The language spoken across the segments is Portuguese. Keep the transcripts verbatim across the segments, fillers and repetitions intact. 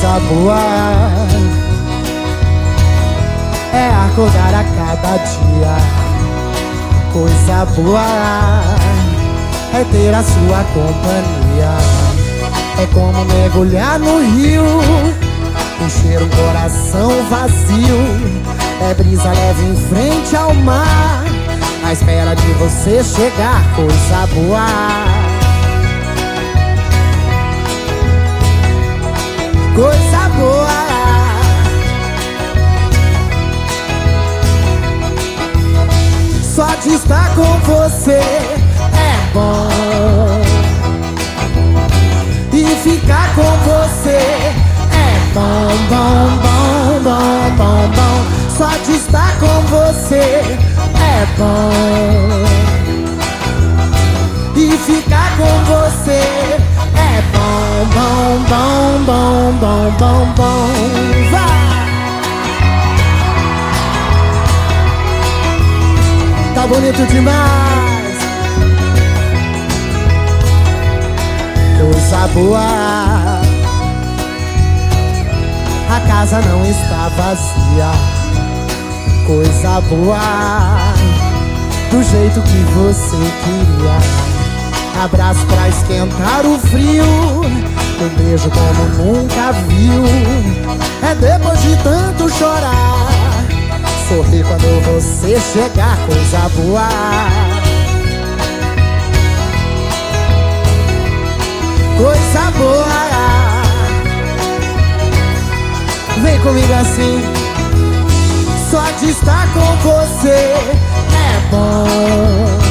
coisa boa é acordar a cada dia. Coisa boa é ter a sua companhia. É como mergulhar no rio, encher um coração vazio. É brisa leve em frente ao mar, à espera de você chegar. Coisa boa, coisa boa. Só de estar com você é bom, e ficar com você é bom, bom, bom, bom, bom, bom. Só de estar com você é bom, e ficar com você é bom, bom, bom, bom, bom, bom, bom. Vai! Tá bonito demais. Coisa boa, a casa não está vazia. Coisa boa, do jeito que você queria. Abraço pra esquentar o frio, um beijo como nunca viu. É depois de tanto chorar, sorrir quando você chegar. Coisa boa, coisa boa. Vem comigo assim. Só de estar com você é bom,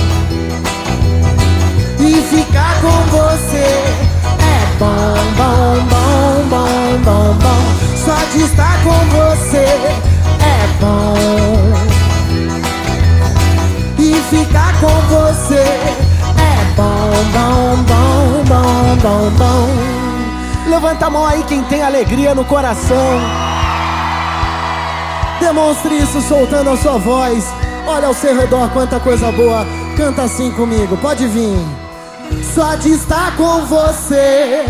e ficar com você é bom, bom, bom, bom, bom, bom. Só de estar com você é bom, e ficar com você é bom, bom, bom, bom, bom, bom. Levanta a mão aí quem tem alegria no coração. Demonstre isso soltando a sua voz. Olha ao seu redor, quanta coisa boa. Canta assim comigo, pode vir. Só de estar com você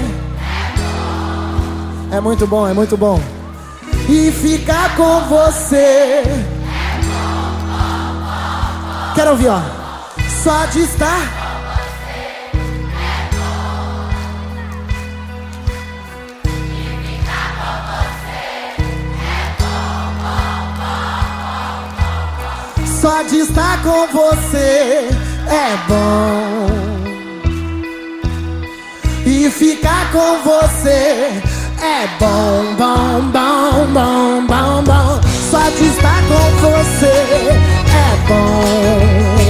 é muito bom, é muito bom. E ficar com você. Quero ouvir, ó. Só de estar. Só de estar com você é bom, e ficar com você é bom, bom, bom, bom, bom, bom. Só de estar com você é bom,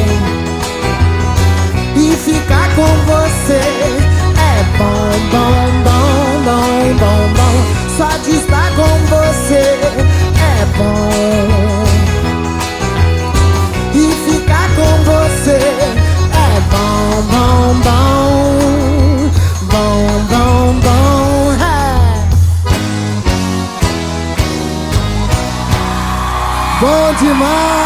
e ficar com você é bom, bom, bom, bom, bom, bom. Só de estar com você é bom, e ficar com você é bom, bom, bom, bom, bom, bom, é. Bom demais.